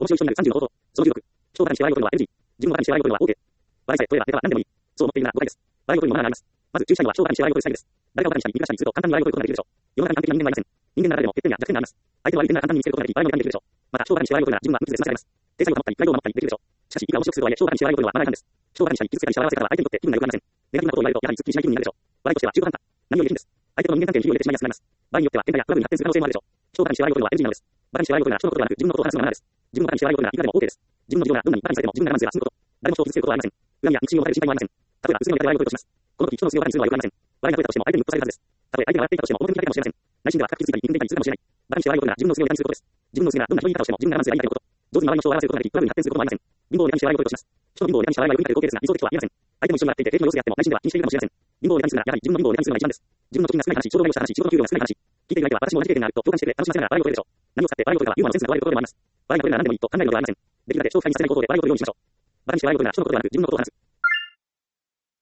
面白い人になる30の方法。その16。人をバカにして笑いを取るのは NG。自分をバカにして笑いを取るのは OK。笑いさえ取ればネタは何でもいい。そう思っているなら誤解です。笑いを取るにもマナーがあります。まず、注意したいのは人をバカにして笑いを取るスタイルです。誰かをバカにしたり、見下したりすると簡単に笑いを取ることができるでしょう。世の中に完璧な人間はいません。人間の中でも欠点や弱点があります。相手の悪い点が簡単に見つけることができ、笑いもできるでしょう。また、人をバカにして笑いを取るなら自分は無知で済ませられます。体裁を保ったり、プライドを守ったりできるでしょう。しかし、いくら面白くするとはいえ、人をバカにして笑いを取るのはマナー違反です。人をバカにしたり、傷つけたりした笑わせ方は相手にとって気分が良くなりません。ネガティブなことを言われると、やはりすっきりしない気分になるでしょう。笑いとしては中途半端。何を言っても中途半端な人間関係に火を入れてしまいやすくなります。相手の人間関係に火を入れてしまいやすくなります。場合によっては喧嘩やトラブルに発展する可能性もあるでしょう。人をバカにして笑いを取るのは NG なのです。バカにして笑いを取るなら人のことではなく自分のことを話すのがマナーです。自分をバカにして笑いを取るならいくらでも OK です。自分の事情がどんなにバカにされても自分が我慢すれば済むこと。誰も人を傷つけることはありません。恨みや憎しみを与える心配もありません。例えば、娘の痛手笑いを取るとします。この時、人の罪をバカにするのは良くありません。笑いが取れたとしても相手にムッとされるはずです。たとえ相手が笑っていたとしても表向きだけかもしれません。内心では深く傷ついたり憎んでいたりするかもしれない。バカにして笑いを取るなら自分の罪を痛にすることです。自分の罪がどんな人にいたとしても自分が我慢すればいいだけのこと。上手に周りの人を笑わせることができ、トラブルに発展することもありません。貧乏をネタにして笑いを取るとします。人の貧乏をネタにした笑いはよく見たる光景ですが、理想的とは言えません。相手も一緒に笑っていて、景気の良さであっても内心では気にしているかもしれません。貧乏をネタにするなら、やはり自分の貧乏をネタにするのが一番です。自分の貯金が少ない話、ちょうどした話、仕事の給料が少ない話。聞いている相手は私も同じ経験があると共感してくれ、楽しませながら笑いを取れるでしょう。何を使って笑いを取るかはユーモアのセンスが問われるところでもあります。笑いが取れるなら何でもいいと考えるのではありません。できるだけ人を不快にさせない方法で笑いを取るようにしましょう。バカにして笑いを取るなら人のことではなく自分のことを話す。